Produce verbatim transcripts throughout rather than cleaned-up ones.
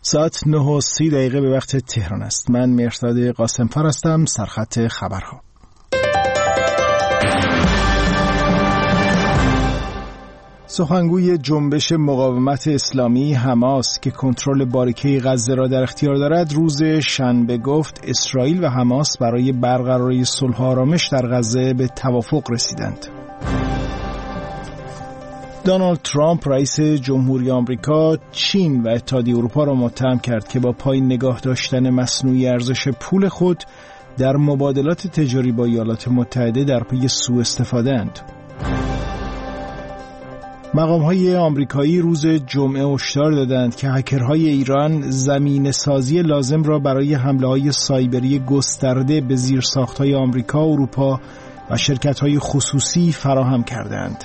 ساعت نه و سی دقیقه به وقت تهران است. من مهرداد قاسم‌فر هستم. سرخط خبرها. سخنگوی جنبش مقاومت اسلامی حماس که کنترل باریکه غزه را در اختیار دارد روز شنبه گفت اسرائیل و حماس برای برقراری صلح و آرامش در غزه به توافق رسیدند. دونالد ترامپ رئیس جمهوری آمریکا چین و اتحادیه اروپا را متهم کرد که با پایین نگاه داشتن مصنوعی ارزش پول خود در مبادلات تجاری با ایالات متحده در پی سوء استفاده اند. مقام‌های آمریکایی روز جمعه هشدار دادند که هکرهای ایران زمینه سازی لازم را برای حمله‌های سایبری گسترده به زیرساخت‌های آمریکا، اروپا و شرکت‌های خصوصی فراهم کردند.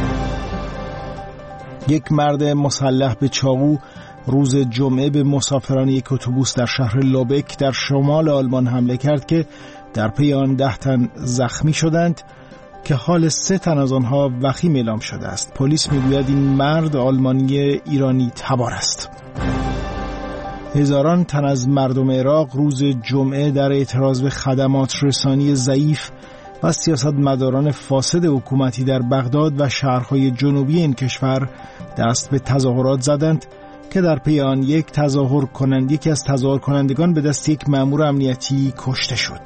یک مرد مسلح به چاقو روز جمعه به مسافران یک اتوبوس در شهر لوبک در شمال آلمان حمله کرد که در پی آن ده تن زخمی شدند که حال سه تن از آنها وخیم اعلام شده است. پلیس میگوید این مرد آلمانی ایرانی تبار است. هزاران تن از مردم عراق روز جمعه در اعتراض به خدمات رسانی ضعیف و سیاستمداران فاسد حکومتی در بغداد و شهرهای جنوبی این کشور دست به تظاهرات زدند که در پی آن یک تظاهر کنند یکی از تظاهر کنندگان به دست یک مأمور امنیتی کشته شد.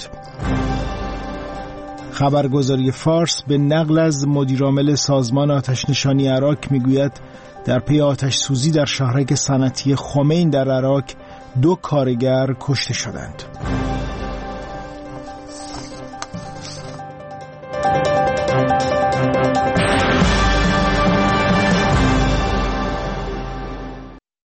خبرگزاری فارس به نقل از مدیرعامل سازمان آتش‌نشانی عراق میگوید در پی آتش سوزی در شهرک صنعتی خمین در عراق دو کارگر کشته شدند.